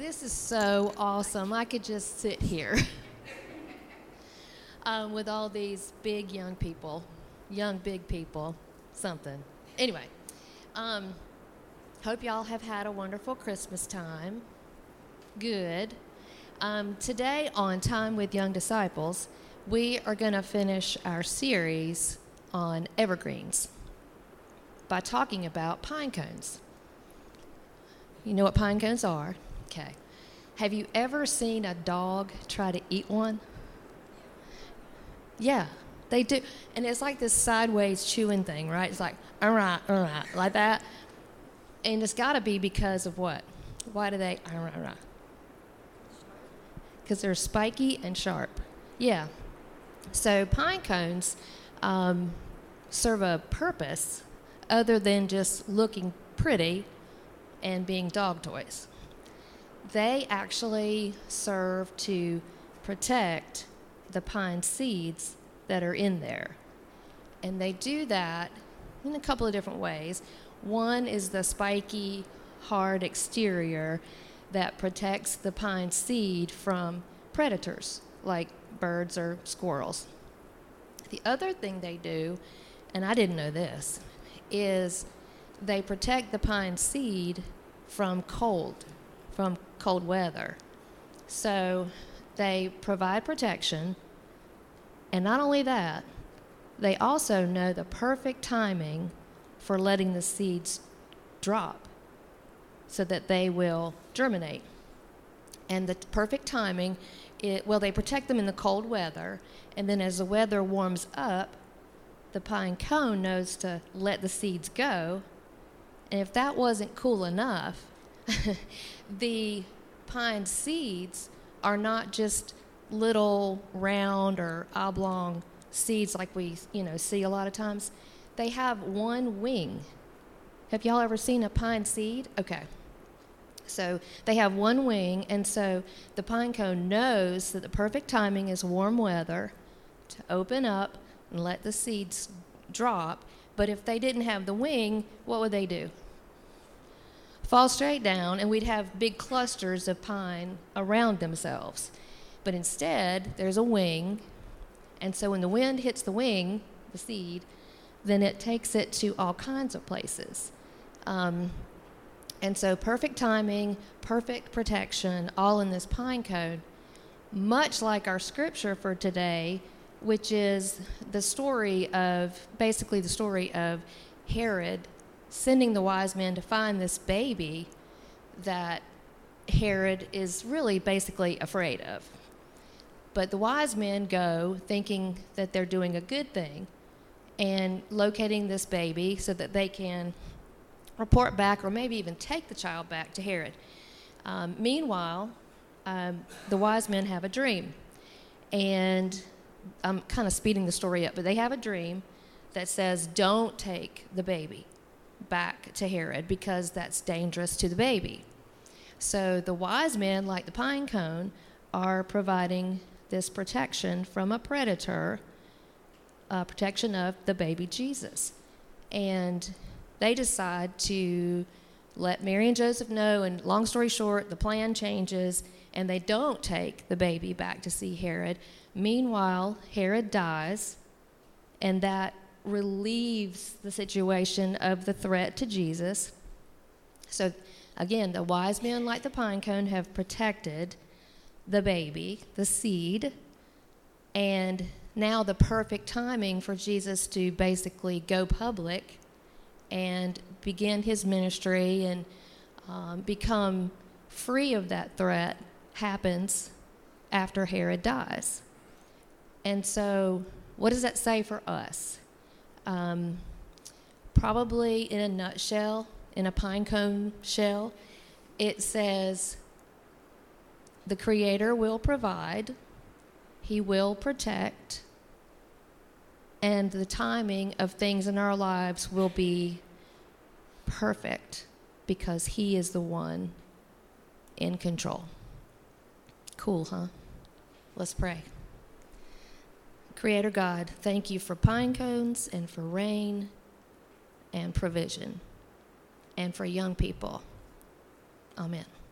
This is so awesome. I could just sit here with all these big young people, young big people, something. Anyway, hope y'all have had a wonderful Christmas time. Good. Today on Time with Young Disciples, we are going to finish our series on evergreens by talking about pine cones. You know what pine cones are? Okay. Have you ever seen a dog try to eat one? Yeah, they do. And it's like this sideways chewing thing, right? It's like, like that. And it's got to be because of what? Why do they, Because they're spiky and sharp. Yeah. So pine cones serve a purpose other than just looking pretty and being dog toys. They actually serve to protect the pine seeds that are in there. And they do that in a couple of different ways. One is the spiky, hard exterior that protects the pine seed from predators like birds or squirrels. The other thing they do, and I didn't know this, is they protect the pine seed from cold weather. So they provide protection, and not only that, they also know the perfect timing for letting the seeds drop so that they will germinate. And the perfect timing, they protect them in the cold weather, and then as the weather warms up, the pine cone knows to let the seeds go. And if that wasn't cool enough, the pine seeds are not just little round or oblong seeds like we, see a lot of times. They have one wing. Have y'all ever seen a pine seed? Okay. So they have one wing, and so the pine cone knows that the perfect timing is warm weather to open up and let the seeds drop. But if they didn't have the wing, what would they do? Fall straight down, and we'd have big clusters of pine around themselves. But instead, there's a wing, and so when the wind hits the wing, the seed, then it takes it to all kinds of places. And so perfect timing, perfect protection, all in this pine cone, much like our scripture for today, which is the story of Herod sending the wise men to find this baby that Herod is really basically afraid of. But the wise men go thinking that they're doing a good thing and locating this baby so that they can report back or maybe even take the child back to Herod. Meanwhile, the wise men have a dream. And I'm kind of speeding the story up, but they have a dream that says, don't take the baby back to Herod because that's dangerous to the baby. So the wise men, like the pine cone, are providing this protection from a predator, protection of the baby Jesus. And they decide to let Mary and Joseph know, and long story short, the plan changes, and they don't take the baby back to see Herod. Meanwhile, Herod dies, and that relieves the situation of the threat to Jesus. So again, the wise men, like the pine cone, have protected the baby, the seed, and now the perfect timing for Jesus to basically go public and begin his ministry and become free of that threat happens after Herod dies. And so what does that say for us? Probably in a nutshell, in a pine cone shell, it says the Creator will provide, he will protect, and the timing of things in our lives will be perfect because he is the one in control. Cool, huh? Let's pray. Creator God, thank you for pine cones and for rain and provision and for young people. Amen.